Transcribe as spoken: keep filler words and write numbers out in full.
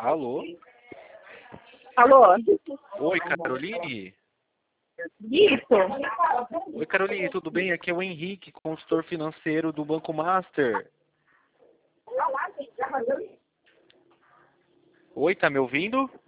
Alô? Alô? Oi, Caroline? Isso. Oi, Caroline, tudo bem? Aqui é o Henrique, consultor financeiro do Banco Master. Oi, tá me ouvindo?